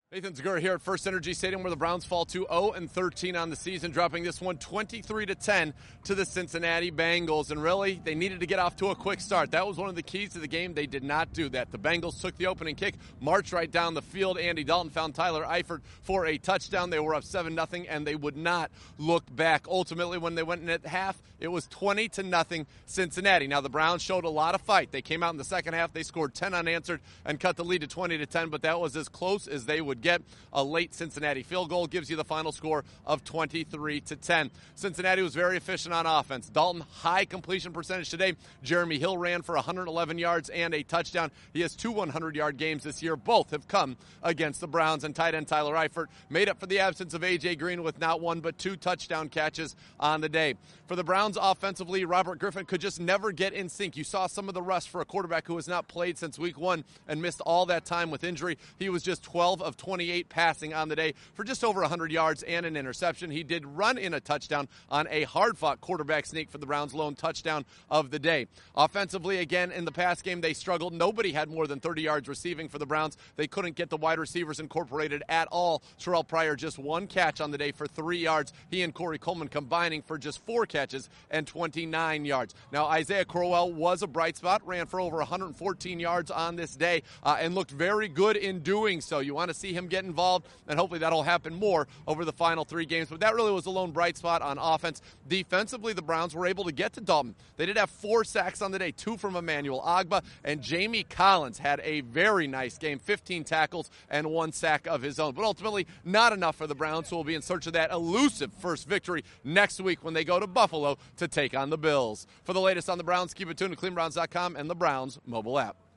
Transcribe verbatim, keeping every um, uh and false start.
Nathan Zegura here at First Energy Stadium, where the Browns fall to oh and thirteen on the season, dropping this one twenty-three to ten to the Cincinnati Bengals. And really, they needed to get off to a quick start. That was one of the keys to the game. They did not do that. The Bengals took the opening kick, marched right down the field. Andy Dalton found Tyler Eifert for a touchdown. They were up seven nothing, and they would not look back. Ultimately, when they went in at half, it was twenty to nothing Cincinnati. Now, the Browns showed a lot of fight. They came out in the second half. They scored ten unanswered and cut the lead to twenty to ten, but that was as close as they would get. A late Cincinnati field goal gives you the final score of twenty-three to ten. Cincinnati was very efficient on offense. Dalton, high completion percentage today. Jeremy Hill ran for one hundred eleven yards and a touchdown. He has two hundred-yard games this year. Both have come against the Browns, and tight end Tyler Eifert made up for the absence of A J Green with not one but two touchdown catches on the day. For the Browns offensively, Robert Griffin could just never get in sync. You saw some of the rust for a quarterback who has not played since week one and missed all that time with injury. He was just twelve of twenty-eight passing on the day for just over one hundred yards and an interception. He did run in a touchdown on a hard-fought quarterback sneak for the Browns' lone touchdown of the day. Offensively, again, in the pass game, they struggled. Nobody had more than thirty yards receiving for the Browns. They couldn't get the wide receivers incorporated at all. Terrell Pryor just one catch on the day for three yards. He and Corey Coleman combining for just four catches and twenty-nine yards. Now, Isaiah Crowell was a bright spot, ran for over one hundred fourteen yards on this day, uh, and looked very good in doing so. You want to see him get involved, and hopefully that'll happen more over the final three games. But that really was the lone bright spot on offense. Defensively, the Browns were able to get to Dalton. They did have four sacks on the day, two from Emmanuel Ogbah, and Jamie Collins had a very nice game, fifteen tackles and one sack of his own. But ultimately, not enough for the Browns, who will be in search of that elusive first victory next week when they go to Buffalo to take on the Bills. For the latest on the Browns, keep it tuned to Cleveland Browns dot com and the Browns mobile app.